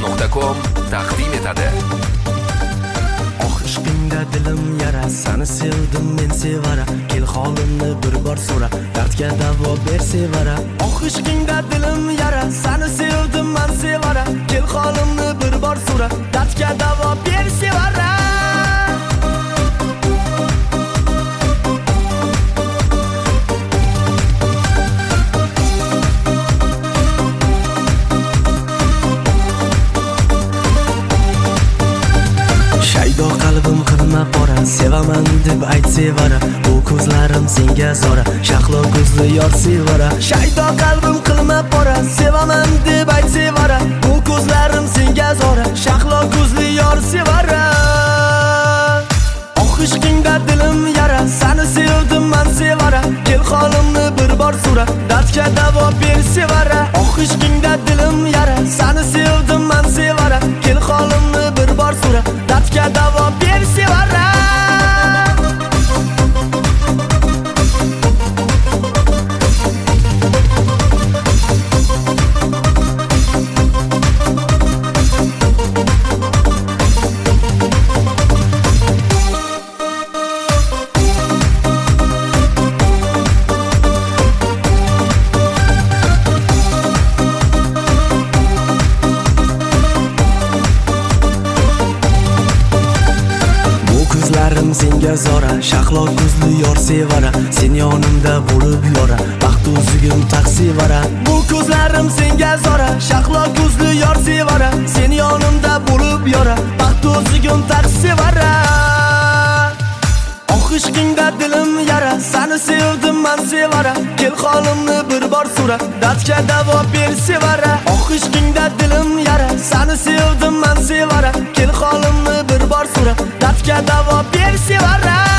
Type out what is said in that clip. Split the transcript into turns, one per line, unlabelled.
Muhabbat.com taqdim etadi.
Ishqingda dilim yara, seni sevdim men sevara. Kel holimni bir bor so'ra, dardga davo ber sevara. Ishqingda dilim yara, seni sevdim men sevara. Kel holimni bir bor so'ra, dardga davo ber sevara. Shaydo qalbim qilma pora, sevaman deb ayt sevara. Bu ko'zlarim senga zora, shahlo ko'zli yor sevara. Shaydo qalbim qilma pora, sevaman deb ayt sevara. Bu ko'zlarim senga zora, shahlo ko'zli yor sevara. Ishqingda dilim yara, seni sevdim men sevara. Kel holimni bir bor so'ra, dardga davo ber sevara. Ishqingda dilim yara, seni sevdim men sevara. Kel holimni bir bor so'ra, dardga davo ber sevara. Ko'zlarim senga zora, shahlo ko'zli yor sevara. Sen yonimda bo'lib yora, baxt o'zigim taqsivara. Bu ko'zlarim senga zora, shahlo ko'zli yor sevara. Sen yonimda bo'lib yora, baxt o'zigim taqsivara. Ishqingda dilim yara, seni sevdim men sevara. Kel holimni bir bor so'ra, dardga davo ber sevara. Ishqingda dilim yara, seni sevdim men sevara. Kel holimni bir bor so'ra, dardga davo ber sevara.